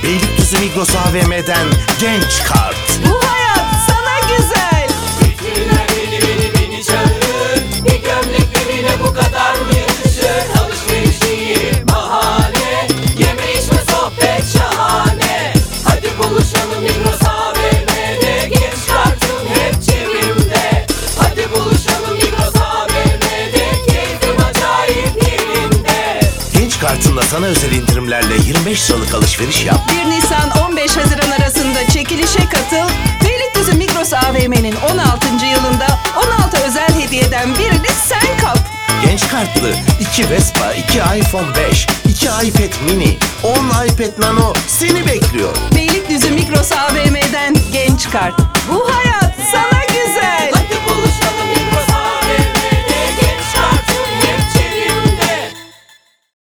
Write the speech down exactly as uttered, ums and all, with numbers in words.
Beylikdüzü Migros A V M'den genç kart. Bu hayat sana güzel. Vitriner beni beni beni çağırır. Bir gömlek birine bu kadar mı yakışır? Alışveriş iyi bahane, yeme içme sohbet şahane. Hadi buluşalım Migros A V M'de, genç kartım hep cebimde. Hadi buluşalım Migros A V M'de, keyfim acayip yerinde. Genç kartınla sana özel indirimlerle yirmi beş liralık alışveriş yap. bir Nisan on beş Haziran arasında çekilişe katıl. Beylikdüzü Migros A V M'nin on altıncı yılında on altı özel hediyeden birini sen kap. Genç kartlı iki Vespa, iki iPhone beş, iki iPad mini, on iPad Nano seni bekliyor. Beylikdüzü Migros A V M'den genç kart. Bu hayat